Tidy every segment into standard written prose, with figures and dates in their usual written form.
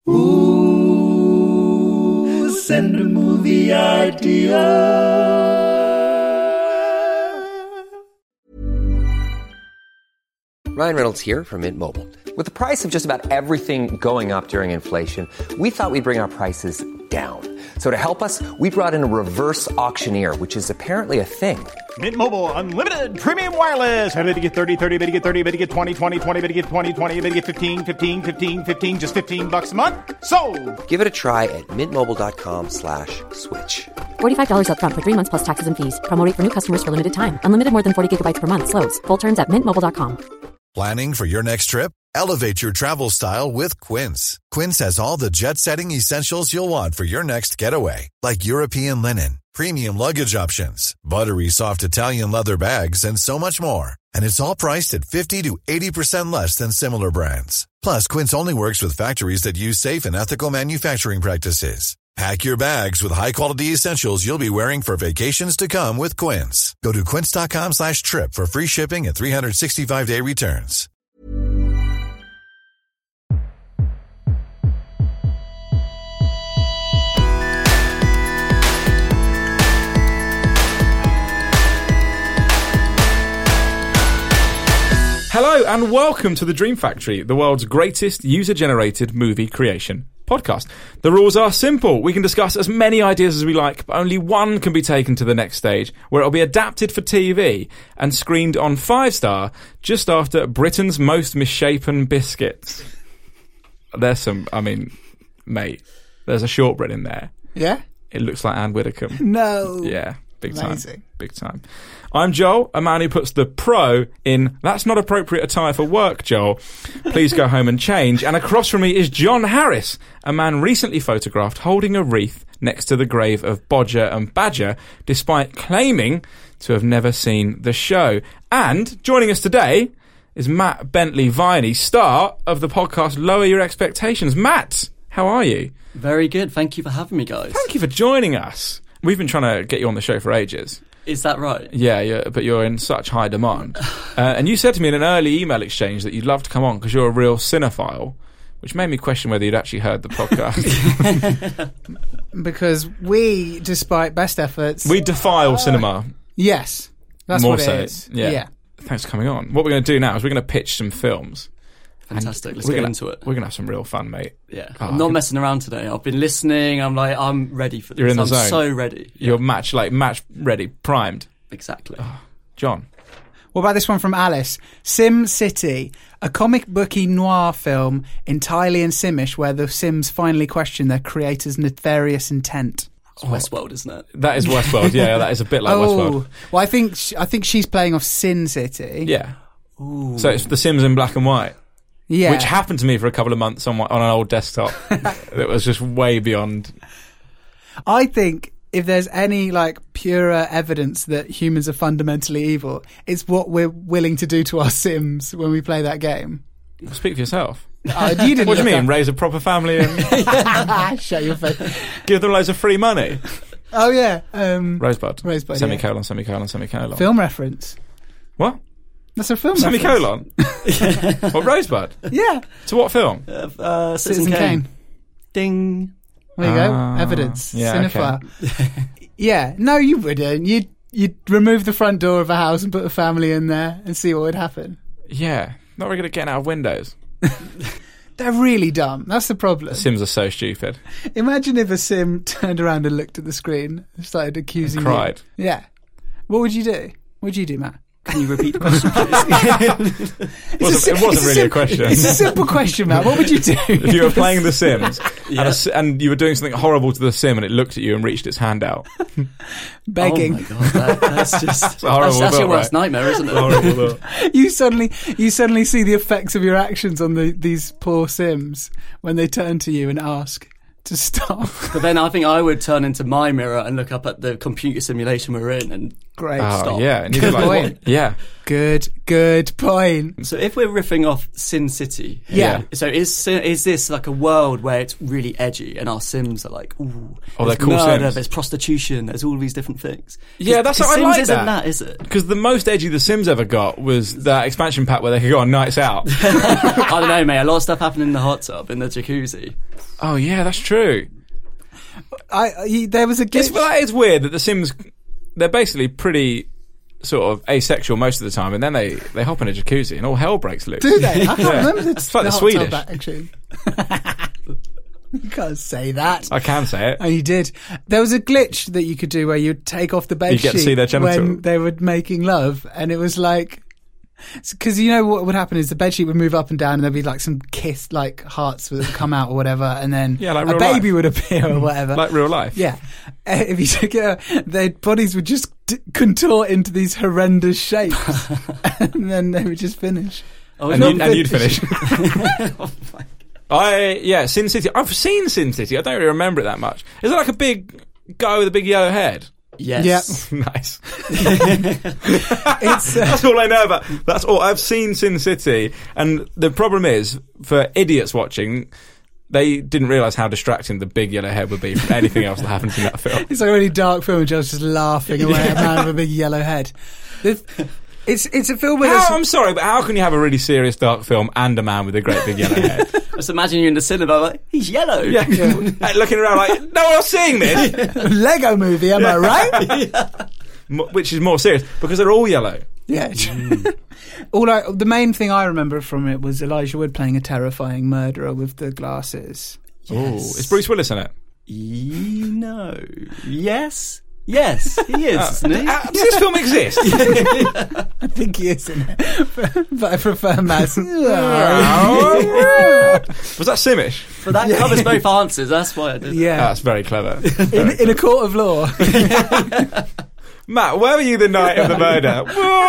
Ooh, send a movie idea. Ryan Reynolds here from Mint Mobile. With the price of just about everything going up during inflation, we thought we'd bring our prices down. So to help us, we brought in a reverse auctioneer, which is apparently a thing. Mint Mobile Unlimited Premium Wireless. How to get 30, 30, bit to get 30, bit to get 20, 20, 20, bit to get 20, 20, bit to get 15, 15, 15, 15, just $15 a month? Sold! Give it a try at mintmobile.com/switch. $45 up front for 3 months plus taxes and fees. Promo rate for new customers for limited time. Unlimited more than 40 gigabytes per month. Slows full terms at mintmobile.com. Planning for your next trip? Elevate your travel style with Quince. Quince has all the jet-setting essentials you'll want for your next getaway, like European linen, premium luggage options, buttery soft Italian leather bags, and so much more. And it's all priced at 50 to 80% less than similar brands. Plus, Quince only works with factories that use safe and ethical manufacturing practices. Pack your bags with high-quality essentials you'll be wearing for vacations to come with Quince. Go to quince.com/trip for free shipping and 365-day returns. Hello and welcome to The Dream Factory, the world's greatest user-generated movie creation podcast. The rules are simple. We can discuss as many ideas as we like, but only one can be taken to the next stage, where it'll be adapted for TV and screened on 5-star just after Britain's most misshapen biscuits. There's some, mate, there's a shortbread in there. Yeah? It looks like Anne Widdecombe. No. Yeah. Big time. Amazing. Big time. I'm Joel, a man who puts the pro in "that's not appropriate attire for work, Joel. Please go home and change." And across from me is John Harris, a man recently photographed holding a wreath next to the grave of Bodger and Badger, despite claiming to have never seen the show. And joining us today is Matt Bentley-Viney, star of the podcast Lower Your Expectations. Matt, how are you? Very good. Thank you for having me, guys. Thank you for joining us. We've been trying to get you on the show for ages. Is that right? Yeah, but you're in such high demand. And you said to me in an early email exchange that you'd love to come on because you're a real cinephile, which made me question whether you'd actually heard the podcast. Because we, despite best efforts... We defile cinema. Yes. That's More what so, it is. Yeah. Thanks for coming on. What we're going to do now is we're going to pitch some films. Fantastic. Let's get into it. We're going to have some real fun, mate. Yeah. I'm not messing around today. I've been listening. I'm ready for this. You're in the zone. I'm so ready. You're match ready, primed. Exactly. John. What about this one from Alice? Sim City, a comic booky noir film entirely in Simish where the Sims finally question their creator's nefarious intent. It's Westworld, isn't it? That is Westworld. Yeah, that is a bit like Westworld. Well, I think she's playing off Sin City. Yeah. Ooh. So it's The Sims in black and white. Yeah. Which happened to me for a couple of months on an old desktop. That was just way beyond. I think if there's any purer evidence that humans are fundamentally evil, it's what we're willing to do to our Sims when we play that game. Speak for yourself. You didn't What do you mean? up. Raise a proper family and Shut your face. give them loads of free money? Oh yeah. Rosebud. Semicolon, semicolon. Film reference. What? That's a film Semicolon? What, Rosebud? Yeah. To what film? Citizen Kane. Ding. There you go. Evidence. Yeah, Cinephile. Yeah. No, you wouldn't. You'd remove the front door of a house and put a family in there and see what would happen. Yeah. Not very good at getting out of windows. They're really dumb. That's the problem. Sims are so stupid. Imagine if a Sim turned around and looked at the screen and started accusing And cried. you. Yeah. What would you do? What would you do, Matt? Can you repeat the question, please? It wasn't really a question. It's a simple question, Matt. What would you do? If you were playing The Sims Yeah. and you were doing something horrible to the Sim and it looked at you and reached its hand out. Begging. Oh my God, that's just a horrible that's your thought, worst right? nightmare, isn't it? Horrible thought. You suddenly see the effects of your actions on these poor Sims when they turn to you and ask to stop. But then I think I would turn into my mirror and look up at the computer simulation we're in and Great. Oh, Stop. yeah. And you Good do like, point. what? Yeah. Good point. So if we're riffing off Sin City, Yeah. So is this like a world where it's really edgy and our Sims are like, ooh, Oh, there's they're cool murder, Sims. there's prostitution, there's all these different things. Yeah, that's what I Sims like isn't that. that, is it? Because the most edgy The Sims ever got was that expansion pack where they could go on nights out. I don't know, mate. A lot of stuff happened in the hot tub, in the jacuzzi. Oh, yeah, that's true. There was a It's, glitch. but that is weird that The Sims, they're basically pretty sort of asexual most of the time, and then they hop in a jacuzzi and all hell breaks loose. Do they? I can't Yeah. remember It's like the hot Swedish. tub action. You can't say that. I can say it. Oh, you did. There was a glitch that you could do where you'd take off the bed You get to sheet see their genital. when they were making love, and it was like, because you know what would happen is the bed sheet would move up and down, and there'd be like some kiss, like hearts would come out or whatever, and then Yeah, like a real baby life. would appear or whatever. Like real life. Yeah. If you took it out, their bodies would just contort into these horrendous shapes, and then they would just finish. Oh, And, it's not you'd finish. Sin City. I've seen Sin City. I don't really remember it that much. Is it like a big guy with a big yellow head? Yes. Yep. Nice. It's That's all I know about. That's all. I've seen Sin City, and the problem is, for idiots watching, they didn't realise how distracting the big yellow head would be from anything else that happens in that film. It's like a really dark film, and Joe's just laughing away at a man with a big yellow head. It's a film where I'm sorry, but how can you have a really serious dark film and a man with a great big yellow head? Just imagine you in the cinema, like, he's yellow. Yeah. Looking around like, no one else seeing this. Lego movie, am I right? Which is more serious, because they're all yellow. Yeah. The main thing I remember from it was Elijah Wood playing a terrifying murderer with the glasses. Is Bruce Willis in it? No. Yes, he is, isn't he? Does this film exist? I think he is in it, but I prefer Mads. Was that Simish? But that covers both answers, that's why I did it. Yeah, That's very clever. in a court of law. Matt, where were you the night of the murder?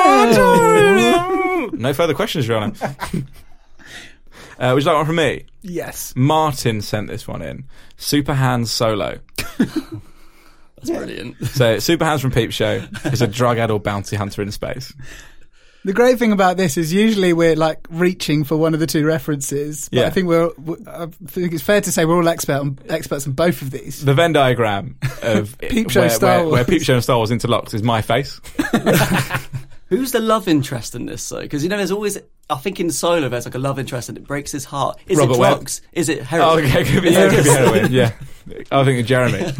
No further questions, Your Honour. Would you like one from me? Yes. Martin sent this one in. Super Hands Solo. That's brilliant. So, Super Hands from Peep Show is a drug-addled bounty hunter in space. The great thing about this is usually we're like reaching for one of the two references. But Yeah. I think I think it's fair to say we're all experts on both of these. The Venn diagram of Peep Show where, Star Wars. where Peep Show and Star Wars interlocked is my face. Who's the love interest in this, though? Because, there's always, I think in Solo there's like a love interest and it breaks his heart. Is Robert it Webb. drugs? Is it heroin? Oh, okay, could be heroin, yeah. I think of Jeremy.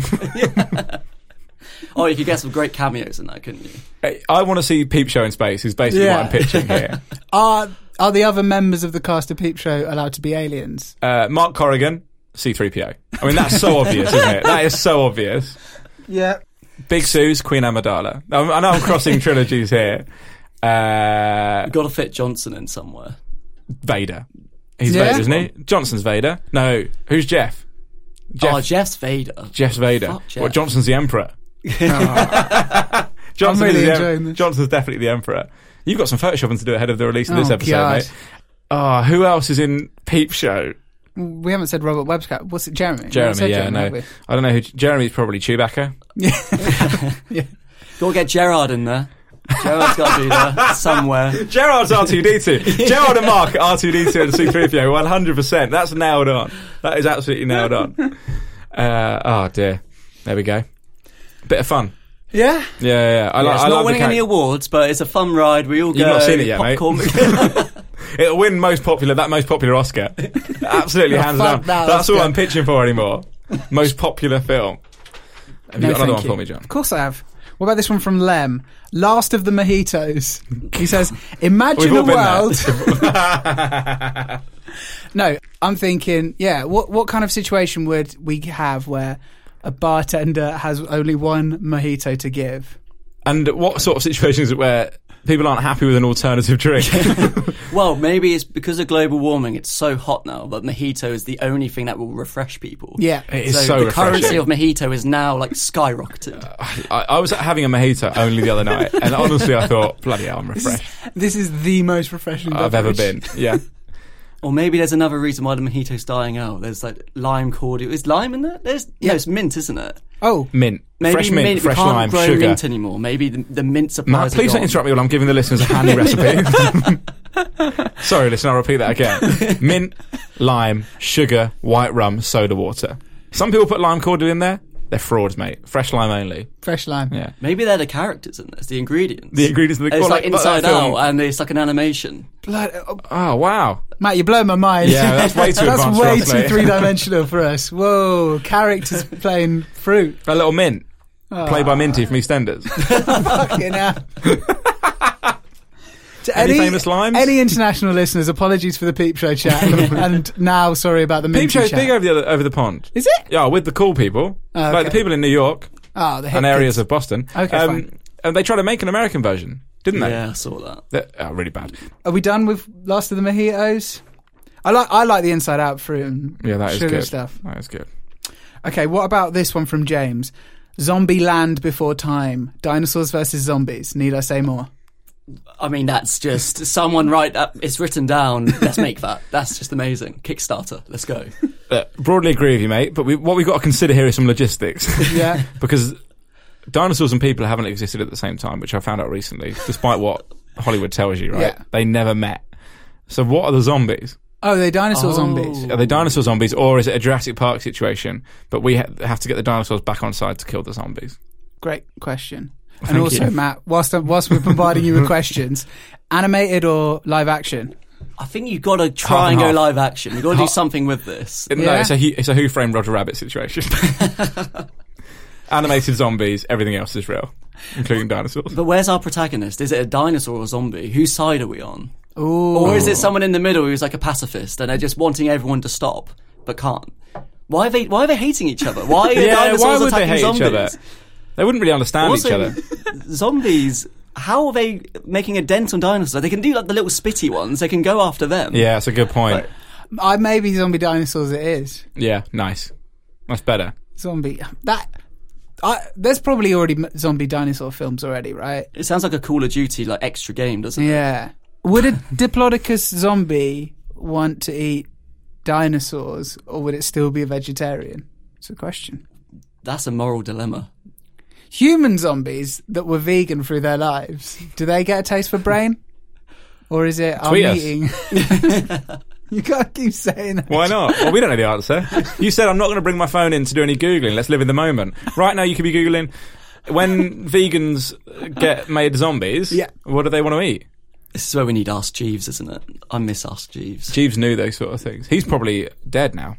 Oh, you could get some great cameos in that, couldn't you? I want to see Peep Show in space is basically Yeah. what I'm pitching here. Are the other members of the cast of Peep Show allowed to be aliens? Mark Corrigan, C-3PO. I mean, that's so obvious, isn't it? That is so obvious. Yeah. Big Sue's Queen Amidala. I know I'm crossing trilogies here. You've got to fit Johnson in somewhere. Vader. He's Yeah? Vader, isn't he? Johnson's Vader. No, who's Jeff? Oh, Jeff's Vader. Jeff's Vader. Fuck Jeff. Well, Johnson's the Emperor. Johnson I'm really is the enjoying this. Johnson's definitely the Emperor. You've got some photoshopping to do ahead of the release of this Oh, episode, God. mate. Oh, who else is in Peep Show? We haven't said Robert Webb's cat. What's it, Jeremy? We haven't Jeremy, said yeah, Jeremy, no. have we? I don't know who. Jeremy's probably Chewbacca. Got to get Gerard in there. Gerard's got to be there somewhere. Gerard's R2D2. Gerard and Mark are R2D2 and C-3PO, 100%. That's nailed on. That is absolutely nailed on. Oh, dear. There we go. Bit of fun. Yeah? Yeah. I It's love not the winning any awards, but it's a fun ride. We all go. You've not seen it yet, mate. popcorn. It'll win most popular Oscar. Absolutely, hands fuck down. that That's all Oscar. I'm pitching for anymore. Most popular film. Have you got another one for me, John? Of course I have. What about this one from Lem? Last of the Mojitos. He says, imagine We've a all been world... No, I'm thinking, what kind of situation would we have where a bartender has only one mojito to give? And what sort of situation is it where people aren't happy with an alternative drink? Well, maybe it's because of global warming. It's so hot now, but mojito is the only thing that will refresh people. Yeah. It is So so the refreshing. currency of mojito is now like skyrocketed. I was having a mojito only the other night, and honestly, I thought, bloody hell, I'm refreshed. This is the most refreshing I've ever beverage. been. Yeah. Or maybe there's another reason why the mojito's dying out. There's like lime cordial. Is lime in there? No, it's mint, isn't it? Oh, Mint. Maybe Fresh mint, fresh we can't lime, grow sugar. mint anymore. Maybe the mint supplies Matt, please are don't gone. interrupt me while I'm giving the listeners a handy recipe. Sorry, listen, I'll repeat that again. Mint, lime, sugar, white rum, soda water. Some people put lime cordial in there. They're frauds, mate. Fresh lime only. fresh lime. Yeah. Maybe they're the characters in this, the ingredients. The ingredients of the It's like Inside film. Out, and it's like an animation. Oh, wow. Matt, you're blowing my mind. Yeah, that's way too That's advanced way for us, too mate. three-dimensional for us. Whoa, characters playing fruit. A little mint. Played by Minty from EastEnders. Fucking hell. To Any famous limes? Any international listeners, apologies for the Peep Show chat. and now, sorry about the Peep Minty Show's chat. big over the pond. Is it? Yeah, with the cool people. Oh, Like the okay. people in New York Oh, the hip and areas kids. of Boston. Okay, fine. And they tried to make an American version, didn't they? Yeah, I saw that. Really bad. Are we done with Last of the Mojitos? I like the Inside Out fruit and Yeah, that is sugar good. stuff. That is good. Okay, what about this one from James? Zombie Land Before Time. Dinosaurs versus zombies. Need I say more? I mean, that's just someone it's written down. Let's make that. That's just amazing. Kickstarter. Let's go. Broadly agree with you, mate, but what we've got to consider here is some logistics. Yeah. Because dinosaurs and people haven't existed at the same time, which I found out recently, despite what Hollywood tells you, right? Yeah. They never met. So what are the zombies? Oh, they're dinosaur zombies. Are they dinosaur zombies, or is it a Jurassic Park situation, but we have to get the dinosaurs back on side to kill the zombies? Great question. And Thank also, you. Matt, whilst we're bombarding you with questions, animated or live action? I think you've got to try and Half go and half. live action. You've got to do something with this. No, Yeah. it's a Who Framed Roger Rabbit situation. Animated zombies, everything else is real, including dinosaurs. But where's our protagonist? Is it a dinosaur or a zombie? Whose side are we on? Ooh. Or is it someone in the middle who's like a pacifist and they're just wanting everyone to stop but can't? Why are they hating each other? Why are dinosaurs why would they attacking hate zombies? each other? They wouldn't really understand Also, each other. Zombies, how are they making a dent on dinosaurs? They can do like the little spitty ones. They can go after them. Yeah, that's a good point. Maybe zombie dinosaurs it is. Yeah, nice. That's better. Zombie. There's probably already zombie dinosaur films already, right? It sounds like a Call of Duty like extra game, doesn't it? Yeah. Would a Diplodocus zombie want to eat dinosaurs, or would it still be a vegetarian? It's a question. That's a moral dilemma. Human zombies that were vegan through their lives, do they get a taste for brain? Or is it I'm Tweet us. eating? You can't keep saying that. Why not? Well, we don't know the answer. You said I'm not going to bring my phone in to do any Googling. Let's live in the moment. Right now you could be Googling, when vegans get made zombies, Yeah. what do they want to eat? This is where we need Ask Jeeves, isn't it? I miss Ask Jeeves. Jeeves knew those sort of things. He's probably dead now.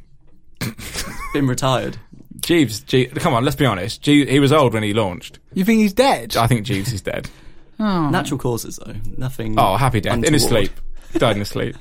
Been retired. Jeeves, come on, let's be honest. He was old when he launched. You think he's dead? I think Jeeves is dead. Natural causes, though. Nothing. Oh, happy death. In his untoward. sleep. Died in his sleep.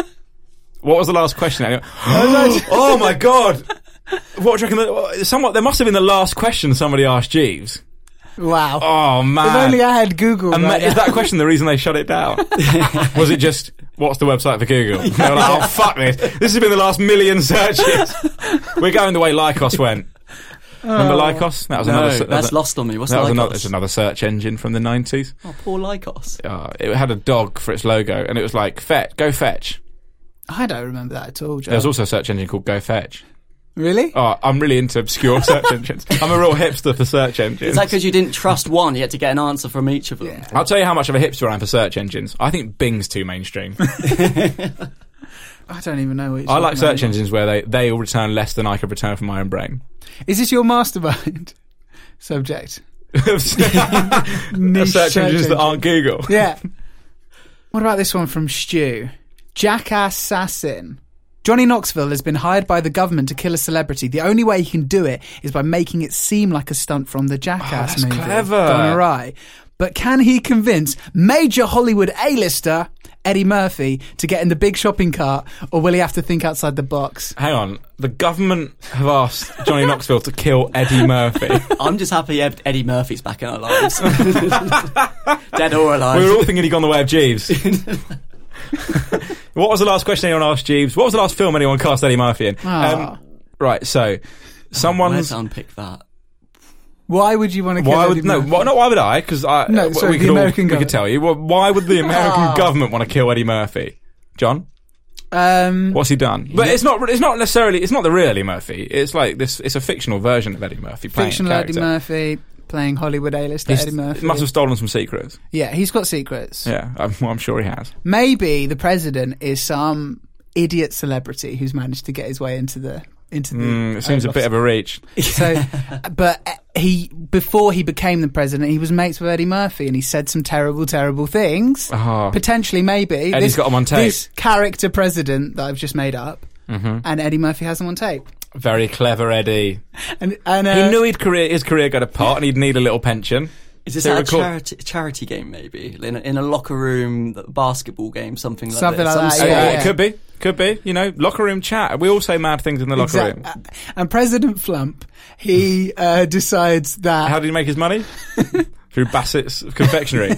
What was the last question? Anyway? Oh my God! What do you reckon? There must have been the last question somebody asked Jeeves. Wow. Oh man! If only I had Google. And right is now. that question the reason they shut it down? Was it just, what's the website for Google? They were like, oh fuck this. This has been the last million searches. We're going the way Lycos went. Remember Lycos? That was No, another. that's lost on me. What's That was Lycos? another search engine from the 90s. Oh, poor Lycos. It had a dog for its logo, and it was like, go fetch. I don't remember that at all, Joe. There was also a search engine called Go Fetch. Really? Oh, I'm really into obscure search engines. I'm a real hipster for search engines. Is that because you didn't trust one? You had to get an answer from each of them. Yeah. I'll tell you how much of a hipster I am for search engines. I think Bing's too mainstream. I don't even know what you're I like talking search about. engines where they will return less than I could return from my own brain. Is this your mastermind subject? Search engines that aren't Google. Yeah. What about this one from Stu? Jackass Assassin. Johnny Knoxville has been hired by the government to kill a celebrity. The only way he can do it is by making it seem like a stunt from the Jackass that's movie. clever. Gone awry. But can he convince major Hollywood A-lister Eddie Murphy to get in the big shopping cart, or will he have to think outside the box? Hang on. The government have asked Johnny Knoxville to kill Eddie Murphy. I'm just happy Eddie Murphy's back in our lives. Dead or alive. We were all thinking he'd gone the way of Jeeves. What was the last question anyone asked Jeeves? What was the last film anyone cast Eddie Murphy in? Right, so someone's. Let's unpick that. Why would you want to kill Why Eddie would Murphy? Not why would I? Because No, sorry, the American we could government. tell you. Well, why would the American government want to kill Eddie Murphy? John? What's he done? But it's not necessarily. It's not the real Eddie Murphy. It's like this. It's a fictional version of Eddie Murphy. Fictional a Eddie Murphy playing Hollywood A-lister Eddie Murphy. He must have stolen some secrets. Yeah, he's got secrets. Yeah, I'm sure he has. Maybe the president is some idiot celebrity who's managed to get his way into the. It seems a bit of a reach. So, but before he became the president, he was mates with Eddie Murphy, and he said some terrible, terrible things. Potentially, maybe Eddie's got him on tape. This character president that I've just made up, and Eddie Murphy has him on tape. Very clever, Eddie. And he knew his career got a pot, and he'd need a little pension. Is this a charity game, maybe? In a locker room basketball game, something like that? Yeah. It could be. You know, locker room chat. We all say mad things in the locker room. And President Flump, he decides that... How did he make his money? Through Bassett's confectionery.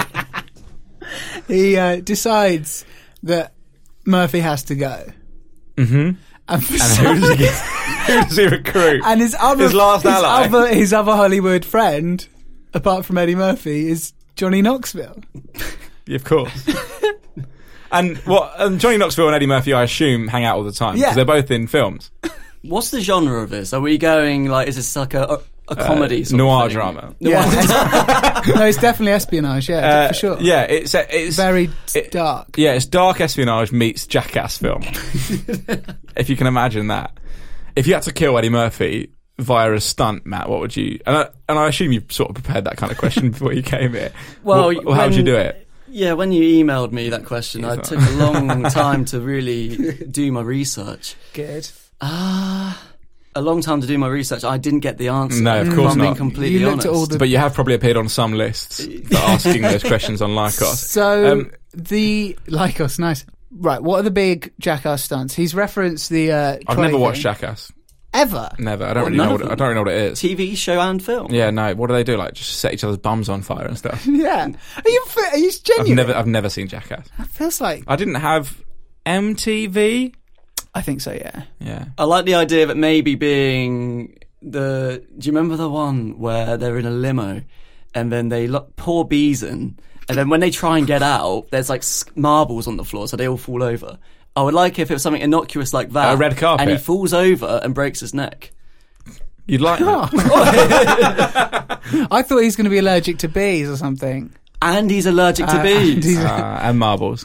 He decides that Murphy has to go. Mm-hmm. And who does he recruit? And his last ally. His other Hollywood friend, apart from Eddie Murphy, is Johnny Knoxville. Yeah, of course. And Johnny Knoxville and Eddie Murphy, I assume, hang out all the time because they're both in films. What's the genre of this? Are we going is this like a comedy sort noir of thing? drama? Yeah. No, it's definitely espionage. Yeah, for sure. Yeah, it's very dark. Yeah, it's dark espionage meets Jackass film. If you can imagine that. If you had to kill Eddie Murphy via a stunt, Matt, what would you? And I assume you sort of prepared that kind of question before you came here. Well, how would you do it? Yeah, when you emailed me that question, I took a long time to really do my research. Good. A long time to do my research. I didn't get the answer. No, of course I'm not. being completely honest. But you have probably appeared on some lists for asking those questions on Lycos. So, the Lycos, nice. Right, what are the big Jackass stunts? He's referenced the I've never watched Jackass. Ever? Never. I don't really know what it is. TV show and film. Yeah, no. What do they do? Like just set each other's bums on fire and stuff? Yeah. Are you genuine? I've never seen Jackass. It feels like I didn't have MTV. I think so. Yeah. Yeah. I like the idea of it maybe being do you remember the one where they're in a limo and then they pour bees in, and then when they try and get out, there's like marbles on the floor, so they all fall over. I would like if it was something innocuous like that. A red carpet. And he falls over and breaks his neck. You'd like that? I thought he was going to be allergic to bees or something. And he's allergic to bees. And marbles.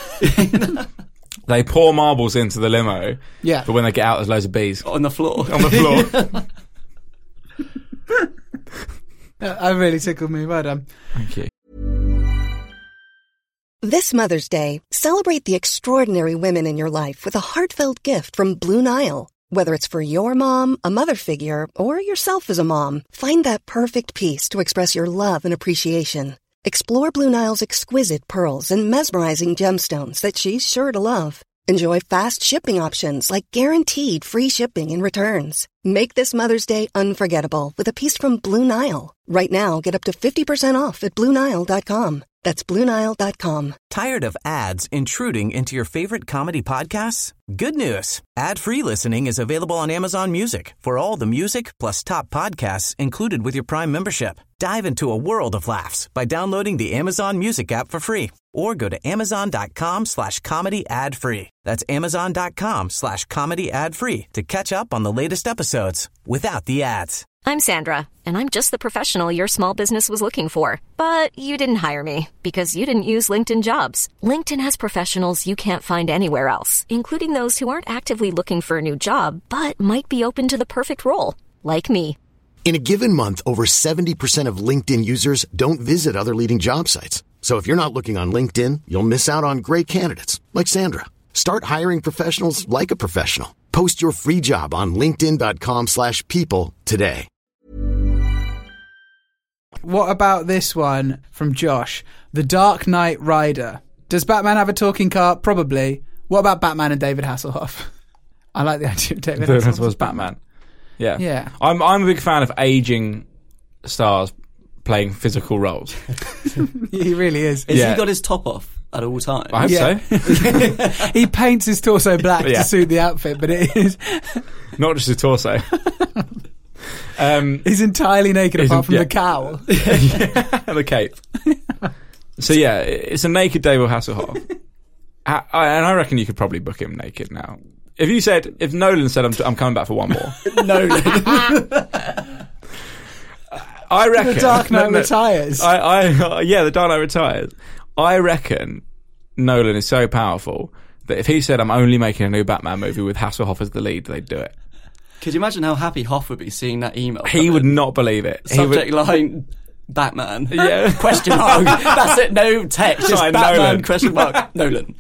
They pour marbles into the limo. Yeah. But when they get out, there's loads of bees. On the floor. On the floor. That really tickled me. Well done. Thank you. This Mother's Day, celebrate the extraordinary women in your life with a heartfelt gift from Blue Nile. Whether it's for your mom, a mother figure, or yourself as a mom, find that perfect piece to express your love and appreciation. Explore Blue Nile's exquisite pearls and mesmerizing gemstones that she's sure to love. Enjoy fast shipping options like guaranteed free shipping and returns. Make this Mother's Day unforgettable with a piece from Blue Nile. Right now, get up to 50% off at BlueNile.com. That's BlueNile.com. Tired of ads intruding into your favorite comedy podcasts? Good news. Ad-free listening is available on Amazon Music for all the music plus top podcasts included with your Prime membership. Dive into a world of laughs by downloading the Amazon Music app for free or go to amazon.com/comedy ad-free. That's amazon.com/comedy ad-free to catch up on the latest episodes without the ads. I'm Sandra, and I'm just the professional your small business was looking for. But you didn't hire me because you didn't use LinkedIn Jobs. LinkedIn has professionals you can't find anywhere else, including those who aren't actively looking for a new job, but might be open to the perfect role, like me. In a given month, over 70% of LinkedIn users don't visit other leading job sites. So if you're not looking on LinkedIn, you'll miss out on great candidates like Sandra. Start hiring professionals like a professional. Post your free job on linkedin.com/people today. What about this one from Josh? The Dark Knight Rider. Does Batman have a talking car? Probably. What about Batman and David Hasselhoff? I like the idea of David Hasselhoff as Batman. Yeah. Yeah. I'm a big fan of aging stars playing physical roles. He really is. Has he got his top off at all times? I hope so. He paints his torso black to suit the outfit, but it is... Not just his torso. He's entirely naked apart from the cowl. And the cape. So yeah, it's a naked David Hasselhoff. And I reckon you could probably book him naked now. If Nolan said, I'm coming back for one more. Nolan. I reckon. The Dark Knight retires. The Dark Knight retires. I reckon Nolan is so powerful that if he said, I'm only making a new Batman movie with Hasselhoff as the lead, they'd do it. Could you imagine how happy Hoff would be seeing that email? He would not believe it. Subject line, Batman. Yeah. Question mark. That's it, no text. Just Batman, Nolan. question mark, Nolan.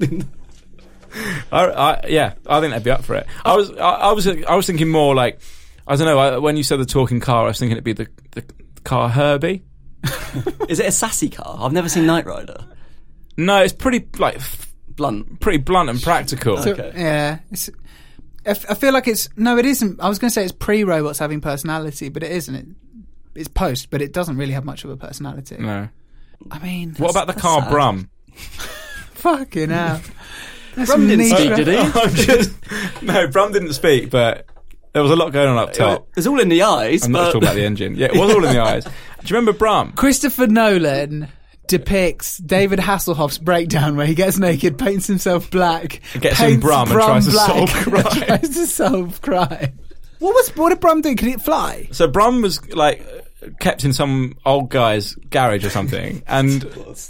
I think they'd be up for it. I was thinking more like, I don't know, when you said the talking car, I was thinking it'd be the car Herbie. Is it a sassy car? I've never seen Knight Rider. No, it's pretty blunt. Pretty blunt and practical. Okay. Yeah. I feel like it isn't. I was going to say it's pre-robots having personality, but it isn't. It's post, but it doesn't really have much of a personality. No. I mean... What about the car sad. Brum? Fucking hell. Brum didn't speak, did he? No, Brum didn't speak, but there was a lot going on up top. It was all in the eyes. I'm not talking about the engine. Yeah, it was all in the eyes. Do you remember Brum? Christopher Nolan depicts David Hasselhoff's breakdown where he gets naked, paints himself black, Gets in Brum and tries to solve crime. tries to solve crime. What did Brum do? Could it fly? So Brum was like kept in some old guy's garage or something, and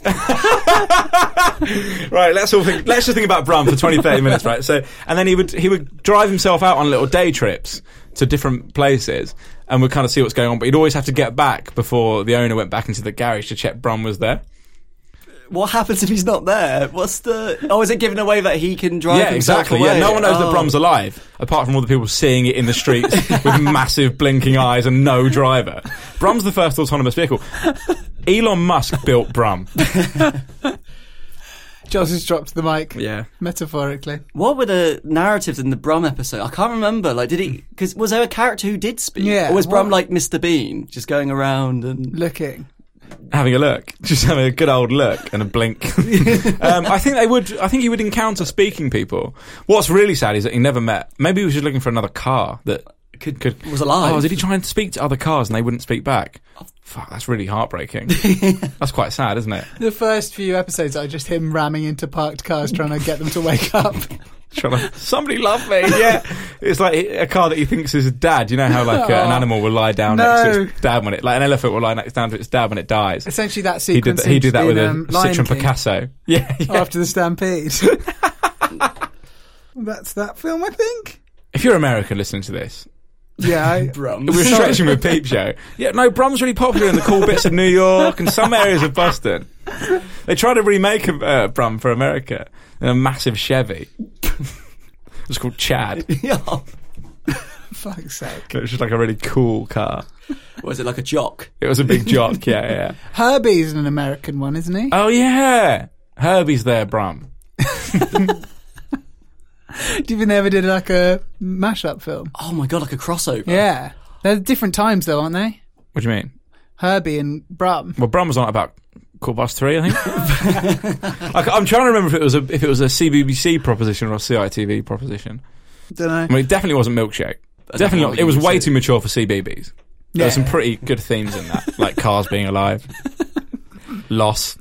right. Let's just think about Brum for 20-30 minutes, right? So, and then he would drive himself out on little day trips to different places, and would kind of see what's going on. But he'd always have to get back before the owner went back into the garage to check Brum was there. What happens if he's not there? Is it giving away that he can drive himself exactly. away? Yeah, no one knows that Brum's alive, apart from all the people seeing it in the streets with massive blinking eyes and no driver. Brum's the first autonomous vehicle. Elon Musk built Brum. Joss has dropped the mic. Yeah. Metaphorically. What were the narratives in the Brum episode? I can't remember. Like, because was there a character who did speak? Yeah. Or was Brum like Mr. Bean, just going around and looking? Having a look, just having a good old look and a blink. I think he would encounter speaking people. What's really sad is that he never met. Maybe he was just looking for another car that was alive. Oh, did he try and speak to other cars and they wouldn't speak back? Oh, fuck, that's really heartbreaking. That's quite sad, isn't it? The first few episodes are just him ramming into parked cars trying to get them to wake up. Somebody love me, yeah. It's like a car that he thinks is his dad. You know how like an animal will lie down next to its dad when an elephant will lie down to its dad when it dies. Essentially that sequence he did that with a Lion Citroen King. Picasso. Yeah. After the Stampede. That's that film, I think. If you're American listening to this, yeah, Brum. We're stretching with Peep Show. Yeah, no, Brum's really popular in the cool bits of New York and some areas of Boston. They tried to remake Brum for America in a massive Chevy. It was called Chad. Yeah. Fuck's sake. It was just like a really cool car. Was it like a jock? It was a big jock, yeah. Herbie's an American one, isn't he? Oh, yeah. Herbie's there, Brum. Do you think they ever did like a mashup film? Oh my god, like a crossover. Yeah. They're different times though, aren't they? What do you mean? Herbie and Brum. Well, Brum was on about Quarter Past 3, I think. I'm trying to remember if it was a CBBC proposition or a CITV proposition. Don't know. I mean, it definitely wasn't Milkshake. Definitely not. It was way too mature for CBeebies. There were some pretty good themes in that, like cars being alive, loss,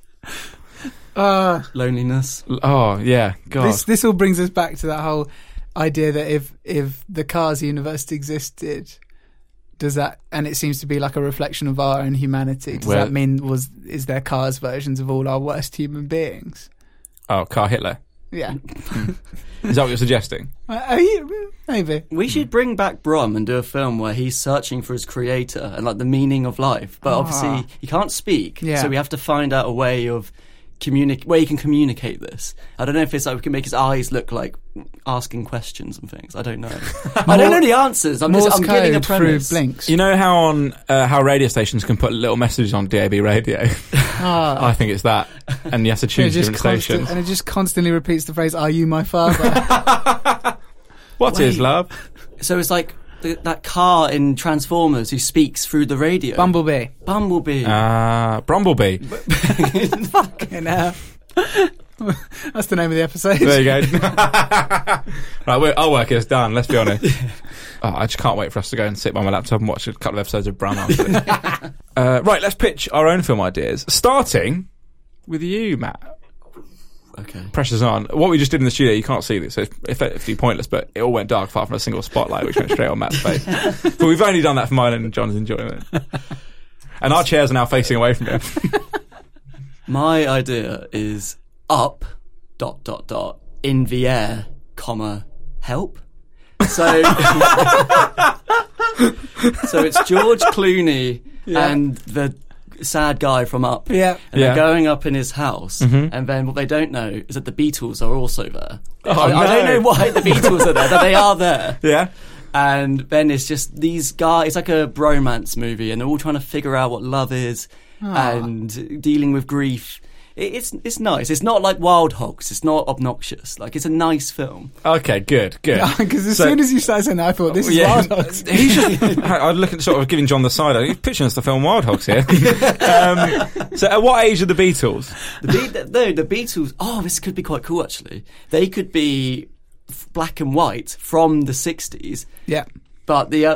loneliness. Oh yeah, God. This all brings us back to that whole idea that if the Cars universe existed, does that, and it seems to be like a reflection of our own humanity, does that mean is there Cars versions of all our worst human beings? Oh, Car Hitler. Yeah. Is that what you're suggesting? Maybe. We should bring back Brum and do a film where he's searching for his creator and like the meaning of life. But obviously he can't speak, so we have to find out a way of where he can communicate this. I don't know if it's like we can make his eyes look like asking questions and things. I don't know. I don't know the answers. I'm getting a premise. Through blinks. You know how on how radio stations can put little messages on DAB radio? I think it's that, and you have to choose different stations. And it just constantly repeats the phrase, "Are you my father?" What is love? So it's like that car in Transformers who speaks through the radio. Bumblebee. Brumblebee. Fucking hell. That's the name of the episode. There you go. Right, our work is done, let's be honest. I just can't wait for us to go and sit by my laptop and watch a couple of episodes of Brum after this. Right, let's pitch our own film ideas, starting with you, Matt. Okay. Pressure's on. What we just did in the studio, you can't see this, so it's effectively pointless, but it all went dark apart from a single spotlight which went straight on Matt's face. But we've only done that for mine and John's enjoying it. And our chairs are now facing away from him. My idea is up, ... in the air, help. So, so it's George Clooney and the sad guy from Up. Yeah. And they're going up in his house. And then what they don't know is that the Beatles are also there. Oh, I don't know why the Beatles are there, but they are there. Yeah. And then it's just these guys, it's like a bromance movie, and they're all trying to figure out what love is and dealing with grief. It's nice. It's not like Wild Hogs. It's not obnoxious. Like, it's a nice film. Okay, good. Because as soon as you started saying that, I thought, this is Wild Hogs. He's just, I look at sort of giving John the side. He's pitching us the film Wild Hogs here. So at what age are the Beatles? The Beatles, this could be quite cool, actually. They could be black and white from the 60s. Yeah. But the,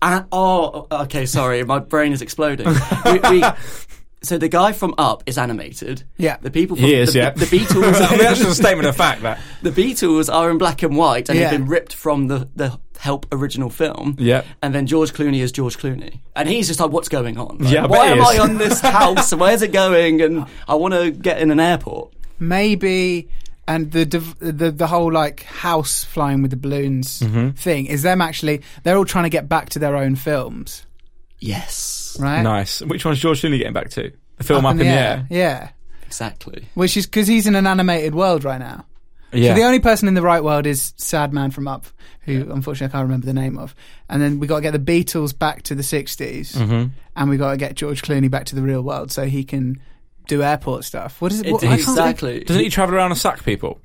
okay, sorry, my brain is exploding. So the guy from Up is animated. Yeah. The people from he is, the Beatles. That's just a statement of fact, that. The Beatles are in black and white and have been ripped from the Help original film. Yeah. And then George Clooney is George Clooney. And he's just like, what's going on? Like, Yeah, I bet why he am is. I on this house? Where's it going? And I want to get in an airport. Maybe, and the whole like house flying with the balloons thing is them actually, they're all trying to get back to their own films. Yes. Right? Nice. Which one's George Clooney getting back to? The film Up in the Air? Yeah. Exactly. Which is because he's in an animated world right now. Yeah. So the only person in the right world is Sad Man from Up, who unfortunately I can't remember the name of. And then we got to get the Beatles back to the 60s, and we got to get George Clooney back to the real world so he can do airport stuff. What is it? Exactly. Doesn't he travel around and sack people?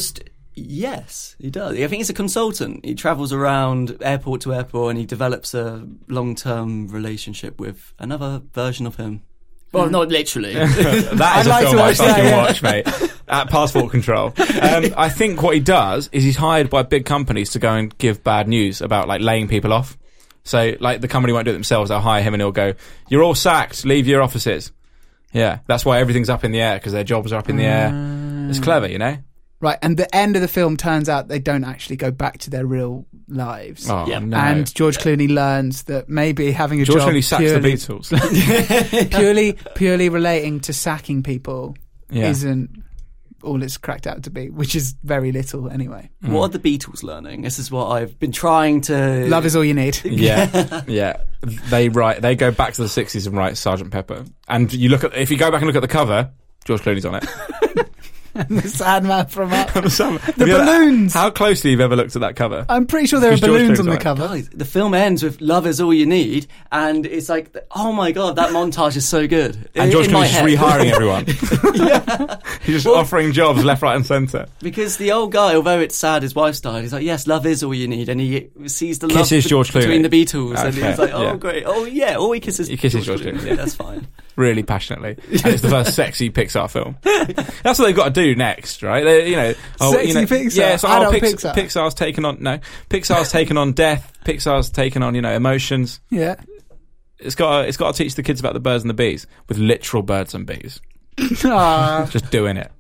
Yes, he does. I think he's a consultant. He travels around airport to airport and he develops a long-term relationship with another version of him. Well, not literally. That is I'd a like film to I watch fucking that, watch, mate. At Passport Control. I think what he does is he's hired by big companies to go and give bad news about, like, laying people off. So, like, the company won't do it themselves. They'll hire him and he'll go, "You're all sacked. Leave your offices." Yeah, that's why everything's up in the air, because their jobs are up in the air. It's clever, you know? Right, and the end of the film turns out they don't actually go back to their real lives. Oh, no. And George Clooney learns that maybe having a George job Clooney sacks the Beatles. purely relating to sacking people Yeah. isn't all it's cracked out to be, which is very little anyway. What are the Beatles learning? This is what I've been trying to... Love is all you need. Yeah. They go back to the 60s and write Sgt. Pepper. And if you go back and look at the cover, George Clooney's on it. The Sad Man from Up. The balloons. How closely have you ever looked at that cover? I'm pretty sure there are Because George balloons Clooney's on the on it. cover. Guys, the film ends with "Love is all you need," and it's like, oh my god, that montage is so good. And George In my Clooney's just head. rehiring everyone. He's just offering jobs left, right and centre. Because the old guy, although it's sad, his wife's died. He's like, yes, love is all you need, and he sees the Kisses love George between Clooney. the Beatles, and Okay, he's like, oh yeah. great, oh yeah, he kisses George Clooney. Yeah, that's fine. Really passionately. And it's the first sexy Pixar film. That's what they've got to do next, right? Sexy Pixar? Yeah, so Adult Pixar? Pixar's taken on death. Pixar's taken on, emotions. Yeah. It's got to teach the kids about the birds and the bees with literal birds and bees. Aww. Just doing it.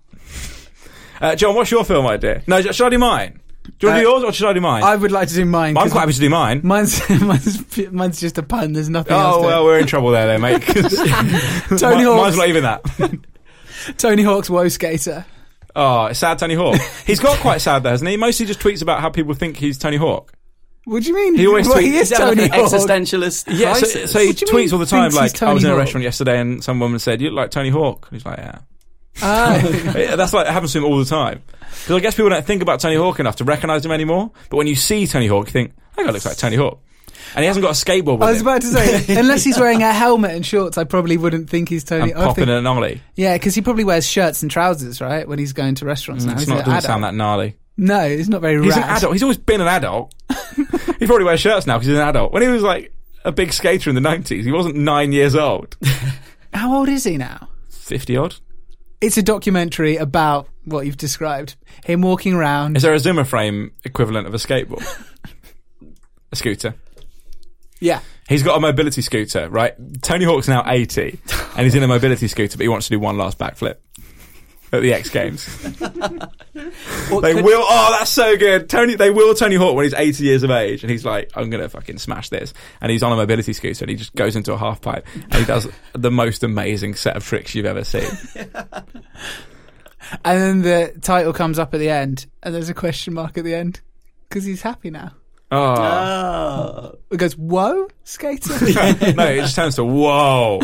John, what's your film idea? No, should I do mine? Do you want to do yours or should I do mine? I would like to do mine. I'm quite happy to do mine. Mine's just a pun. There's nothing else Oh, to well, we're in trouble there, mate. 'Cause Tony Hawk's, mine's not even that. Tony Hawk's Woe Skater. Oh, it's sad Tony Hawk. He's got quite sad there, hasn't he? He mostly just tweets about how people think he's Tony Hawk. What do you mean? He always he is He's having Tony an Hawk. existentialist Yeah, crisis. so he What do you mean tweets all the time, thinks he's like, I was in Tony a Hawk? restaurant yesterday and some woman said, "You look like Tony Hawk." And he's like, "Yeah." Ah. That's like, it happens to him all the time. Because I guess people don't think about Tony Hawk enough to recognise him anymore. But when you see Tony Hawk, you think, that guy looks like Tony Hawk. And he hasn't got a skateboard with I was him. about to say, unless he's wearing a helmet and shorts, I probably wouldn't think he's Tony. And popping an ollie. Yeah, because he probably wears shirts and trousers, right? When he's going to restaurants now. It's He's not, an doesn't adult. sound that gnarly. No, he's not very He's rad. an adult. He's always been an adult. He probably wears shirts now because he's an adult. When he was like a big skater in the 90s, he wasn't 9 years old. How old is he now? 50 odd. It's a documentary about what you've described. Him walking around. Is there a Zimmer frame equivalent of a skateboard? A scooter. Yeah. He's got a mobility scooter, right? Tony Hawk's now 80, and he's in a mobility scooter, but he wants to do one last backflip. at the X Games. They will. Oh, that's so good. They will Tony Hawk when he's 80 years of age, and he's like, I'm gonna fucking smash this. And he's on a mobility scooter, and he just goes into a half pipe, and he does the most amazing set of tricks you've ever seen. And then the title comes up at the end, and there's a question mark at the end because he's happy now. Oh. It goes, whoa, skater? No, it just turns to whoa.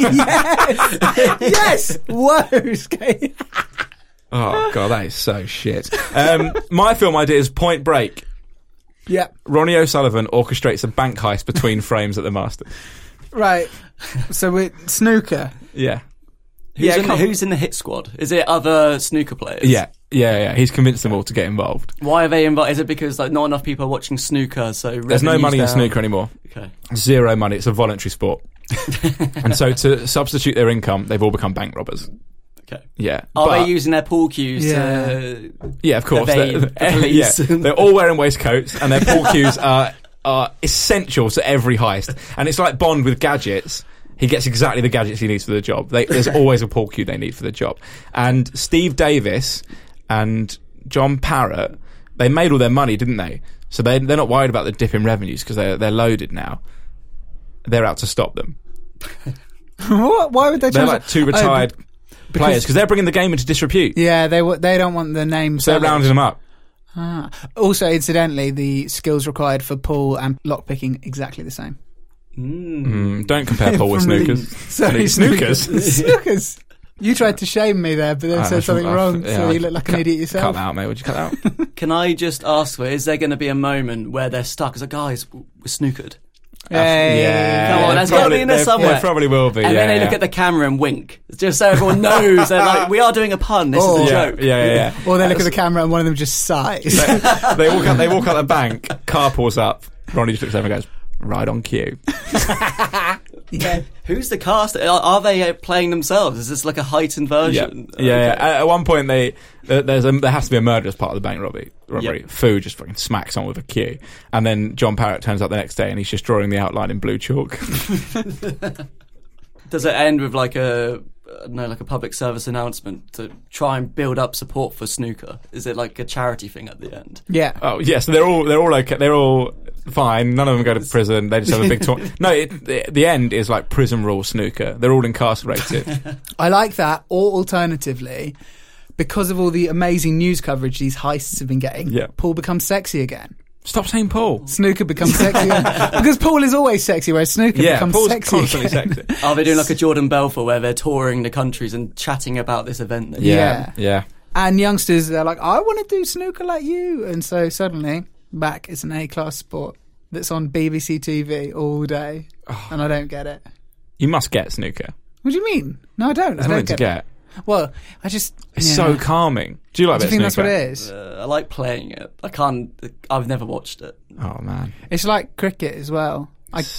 Yes! Yes! Whoa, skater. Oh, God, that is so shit. My film idea is Point Break. Yeah. Ronnie O'Sullivan orchestrates a bank heist between frames at the Masters. Right. So we're snooker. Yeah. Who's in the hit squad? Is it other snooker players? Yeah. He's convinced them all to get involved. Why are they involved? Is it because not enough people are watching snooker? So there's no money in snooker anymore. Okay. Zero money. It's a voluntary sport. And so to substitute their income, they've all become bank robbers. Okay. Yeah. Are they using their pool cues? Yeah, of course. The police. They're all wearing waistcoats, and their pool cues are essential to every heist. And it's like Bond with gadgets. He gets exactly the gadgets he needs for the job. There's always a pool cue they need for the job. And Steve Davis and John Parrott, they made all their money, didn't they? So they're not worried about the dip in revenues because they're loaded now. They're out to stop them. What? Why would they? They're like two retired players because they're bringing the game into disrepute. Yeah, they don't want the name. So they're rounding them up. Also, incidentally, the skills required for pool and lockpicking exactly the same. Don't compare pool with snookers. Snookers? Snookers. You tried to shame me there, but then said something wrong, so you look like an idiot yourself. Cut that out, mate. Would you cut that out? Can I just ask, is there going to be a moment where they're stuck? As guys, we're snookered. Yeah. Come on, there's got to be in there somewhere. There probably will be. And then they look at the camera and wink, just so everyone knows. They're like, we are doing a pun. This is a joke. Yeah. Or they look at the camera and one of them just sighs. They walk out the bank. Car pulls up. Ronnie just looks over and goes, "Right on cue." Yeah. Who's the cast? Are they playing themselves? Is this like a heightened version? Yeah. At one point, there has to be a murder as part of the bank robbery. Yep. Fu just fucking smacks on with a cue, and then John Parrott turns up the next day and he's just drawing the outline in blue chalk. Does it end with like a public service announcement to try and build up support for snooker? Is it like a charity thing at the end? Yeah. Oh yeah. So they're all okay. They're all fine. None of them go to prison. They just have a big tournament. No, the end is like prison rule snooker. They're all incarcerated. I like that. Or alternatively, because of all the amazing news coverage these heists have been getting, Paul becomes sexy again. Stop saying Paul. Snooker becomes sexy because Paul is always sexy, whereas snooker becomes Paul's sexy. Constantly sexy. Are they doing like a Jordan Belfort where they're touring the countries and chatting about this event? Yeah. And youngsters, they're like, I want to do snooker like you. And so suddenly, back is an A-class sport that's on BBC TV all day. And I don't get it. You must get snooker. What do you mean? No, I don't. There's I don't nothing to get. Well, I just... It's so calming. Do you like Do you snooker? think that's what it is? I like playing it. I've never watched it. Oh, man. It's like cricket as well.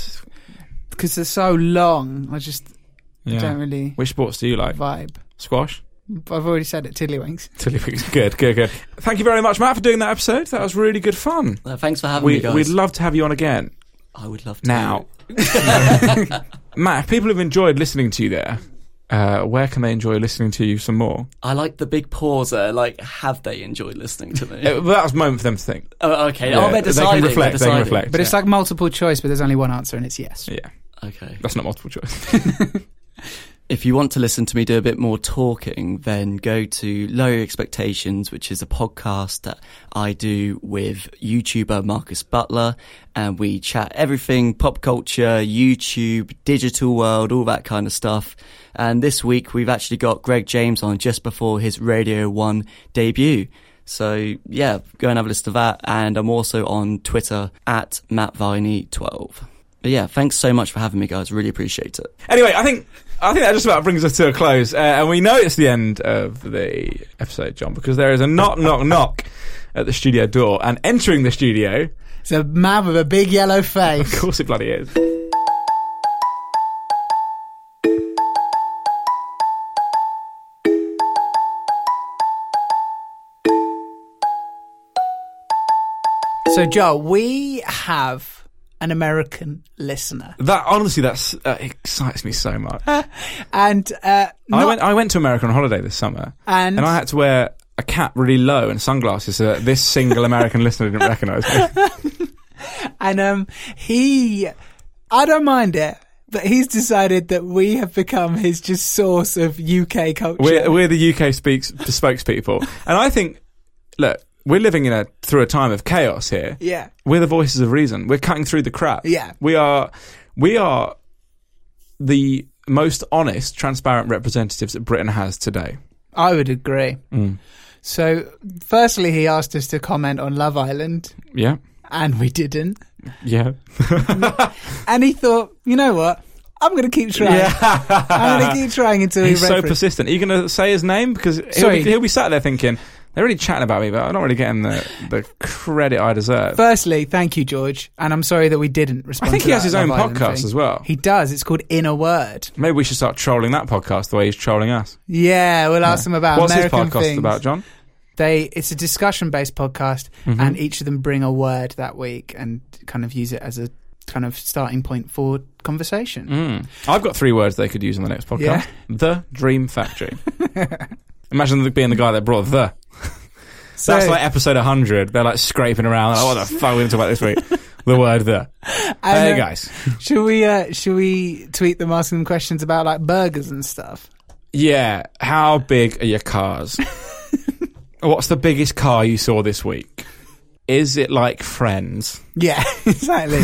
Because they're so long, I don't really... Which sports do you like? Vibe. Squash? I've already said it, tiddlywinks. Tiddlywinks. Good. Thank you very much, Matt, for doing that episode. That was really good fun. Thanks for having me, guys. We'd love to have you on again. I would love to. Now. Matt, if people have enjoyed listening to you there, where can they enjoy listening to you some more? I like the big pause there. Like, have they enjoyed listening to me? That was a moment for them to think. Oh, okay. Yeah, they're deciding. They can reflect. But it's like multiple choice, but there's only one answer, and it's yes. Yeah. Okay. That's not multiple choice. If you want to listen to me do a bit more talking, then go to Low Expectations, which is a podcast that I do with YouTuber Marcus Butler, and we chat everything pop culture, YouTube, digital world, all that kind of stuff. And this week we've actually got Greg James on just before his Radio 1 debut. So yeah, go and have a listen to that. And I'm also on Twitter at MattViney12. But yeah, thanks so much for having me, guys. Really appreciate it. Anyway, I think that just about brings us to a close. And we know it's the end of the episode, John, because there is a knock at the studio door. And entering the studio... It's a man with a big yellow face. Of course it bloody is. So, Joel, we have an American listener. That honestly, that excites me so much. And I went to America on holiday this summer, and I had to wear a cap really low and sunglasses so that this single American listener didn't recognise me. And I don't mind it, but he's decided that we have become his just source of UK culture. We're the UK spokespeople, and I think, look, we're living through a time of chaos here. Yeah, we're the voices of reason. We're cutting through the crap. Yeah, we are the most honest, transparent representatives that Britain has today. I would agree. So, firstly, he asked us to comment on Love Island. Yeah. And we didn't. Yeah. And he thought, you know what? I'm going to keep trying. Yeah. I'm going to keep trying until he's so persistent. Are you going to say his name? Because he'll be sat there thinking, they're really chatting about me, but I'm not really getting the credit I deserve. Firstly, thank you, George. And I'm sorry that we didn't respond. I think he has his own podcast as well. He does. It's called In a Word. Maybe we should start trolling that podcast the way he's trolling us. Yeah, we'll ask him about What's American his podcast things. about, John? It's a discussion-based podcast, and each of them bring a word that week and kind of use it as a kind of starting point for conversation. I've got 3 words they could use on the next podcast. Yeah. The Dream Factory. Imagine being the guy that brought the. So, that's like episode 100. They're like scraping around. Like, what the fuck are we going to talk about this week? The word the. Hey guys. Should we tweet them asking them questions about like burgers and stuff? Yeah. How big are your cars? What's the biggest car you saw this week? Is it like Friends? Yeah, exactly.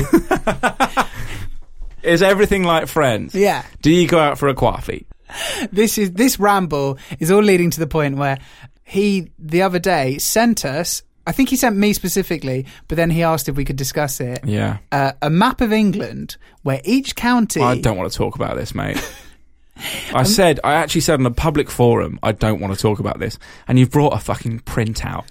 Is everything like Friends? Yeah. Do you go out for a coffee? This ramble is all leading to the point where he, the other day, sent us, I think he sent me specifically, but then he asked if we could discuss it. Yeah. A map of England where each county... I don't want to talk about this, mate. I actually said on a public forum, I don't want to talk about this. And you've brought a fucking printout.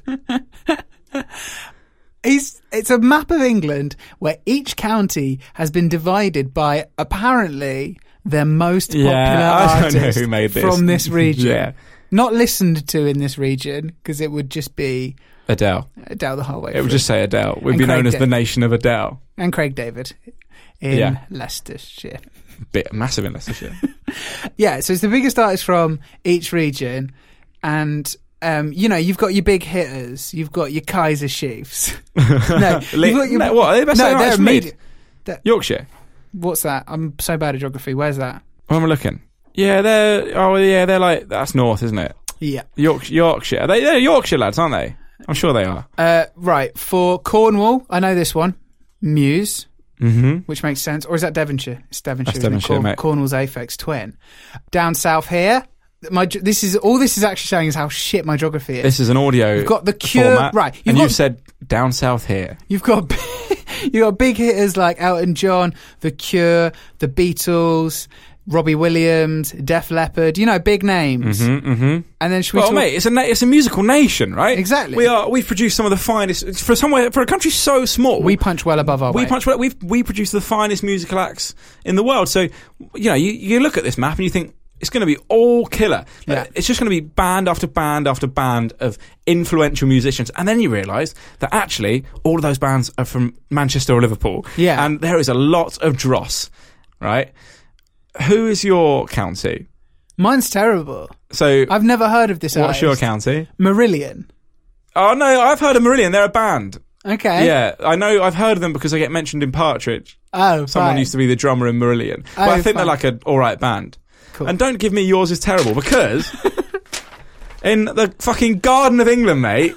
It's a map of England where each county has been divided by, apparently, their most popular artist I don't know who made this. From this region. Yeah. Not listened to in this region, because it would just be... Adele the whole way through. It would just say Adele. We'd be known as the nation of Adele. And Craig David in Leicestershire. Massive in Leicestershire. Yeah, so it's the biggest artist from each region, and you've got your big hitters. You've got your Kaiser Chiefs. What are they best artists from Yorkshire? What's that? I'm so bad at geography. Where's that? Where am I looking? Yeah, they're like, that's north, isn't it? Yeah. Yorkshire. They're Yorkshire lads, aren't they? I'm sure they are. Right, for Cornwall, I know this one. Muse. Mm-hmm. Which makes sense. Or is that Devonshire? It's Devonshire. That's Devonshire, mate. Cornwall's Aphex Twin. Down south here, this is actually showing is how shit my geography is. This is an audio. You've got the Cure, format, right? You said down south here. You've got big hitters like Elton John, The Cure, The Beatles, Robbie Williams, Def Leppard. Big names. Mm-hmm. And then should we talk? Mate, it's a musical nation, right? Exactly. We've produced some of the finest for a country so small. We punch well above our weight. We produce the finest musical acts in the world. So you look at this map and you think it's going to be all killer. Yeah. It's just going to be band after band after band of influential musicians, and then you realise that actually all of those bands are from Manchester or Liverpool. Yeah. And there is a lot of dross, right? Who is your county? Mine's terrible. So I've never heard of this What's artist. your county? Marillion. Oh no, I've heard of Marillion. They're a band. Okay. Yeah, I know. I've heard of them because they get mentioned in Partridge. Oh, someone used to be the drummer in Marillion. But I think they're like an all right band. Cool. And don't give me yours is terrible, because in the fucking Garden of England, mate,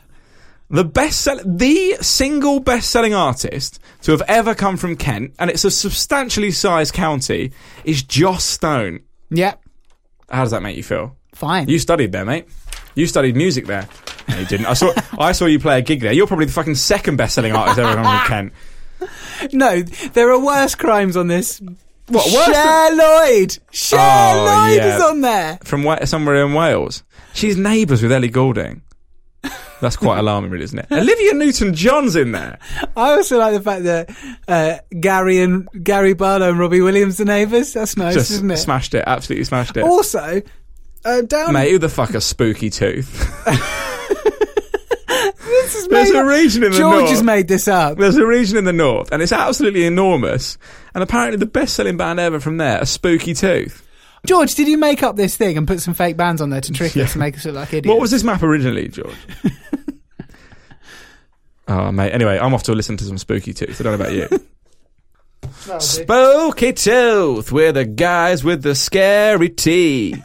the single best-selling artist to have ever come from Kent, and it's a substantially sized county, is Joss Stone. Yeah. How does that make you feel? Fine. You studied there, mate. You studied music there. No, you didn't. I saw you play a gig there. You're probably the fucking second best-selling artist ever come from Kent. No, there are worse crimes on this. What, worse Cher Lloyd! Cher Lloyd is on there! From somewhere in Wales. She's neighbours with Ellie Goulding. That's quite alarming, really, isn't it? Olivia Newton-John's in there. I also like the fact that Gary Barlow and Robbie Williams are neighbours. That's nice, isn't it? Smashed it. Absolutely smashed it. Also, Mate, who the fuck a Spooky Tooth? There's a region in the north. George has made this up. There's a region in the north, and it's absolutely enormous. And apparently the best-selling band ever from there are Spooky Tooth. George, did you make up this thing and put some fake bands on there to trick us and make us look like idiots? What was this map originally, George? Oh, mate. Anyway, I'm off to listen to some Spooky Tooth. I don't know about you. Spooky Tooth, we're the guys with the scary teeth.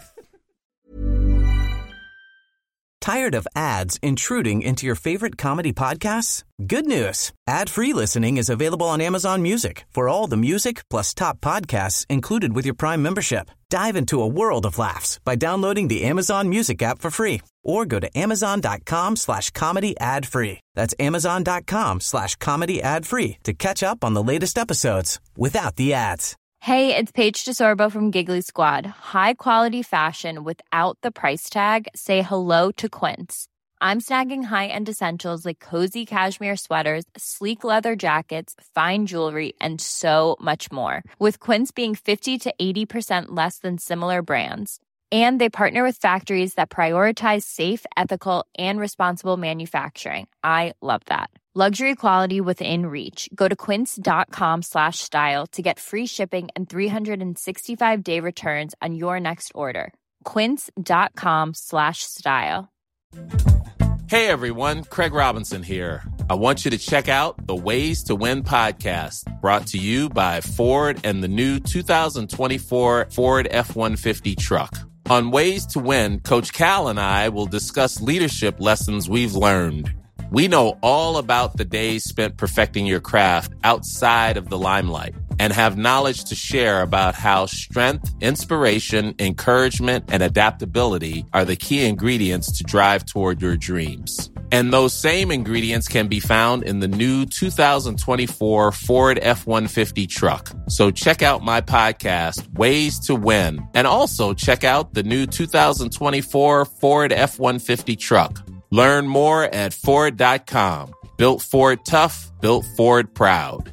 Tired of ads intruding into your favorite comedy podcasts? Good news. Ad-free listening is available on Amazon Music for all the music plus top podcasts included with your Prime membership. Dive into a world of laughs by downloading the Amazon Music app for free or go to amazon.com/comedy ad-free. That's amazon.com/comedy ad-free to catch up on the latest episodes without the ads. Hey, it's Paige DeSorbo from Giggly Squad. High quality fashion without the price tag. Say hello to Quince. I'm snagging high-end essentials like cozy cashmere sweaters, sleek leather jackets, fine jewelry, and so much more. With Quince being 50 to 80% less than similar brands. And they partner with factories that prioritize safe, ethical, and responsible manufacturing. I love that. Luxury quality within reach. Go to quince.com/style to get free shipping and 365-day returns on your next order. Quince.com/style. Hey everyone, Craig Robinson here. I want you to check out the Ways to Win podcast, brought to you by Ford and the new 2024 Ford F-150 truck. On Ways to Win, Coach Cal and I will discuss leadership lessons we've learned. We know all about the days spent perfecting your craft outside of the limelight and have knowledge to share about how strength, inspiration, encouragement, and adaptability are the key ingredients to drive toward your dreams. And those same ingredients can be found in the new 2024 Ford F-150 truck. So check out my podcast, Ways to Win, and also check out the new 2024 Ford F-150 truck. Learn more at Ford.com. Built Ford tough, built Ford proud.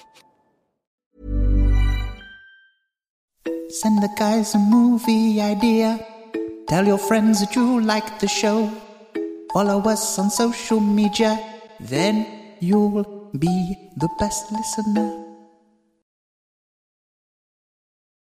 Send the guys a movie idea. Tell your friends that you like the show. Follow us on social media. Then you'll be the best listener.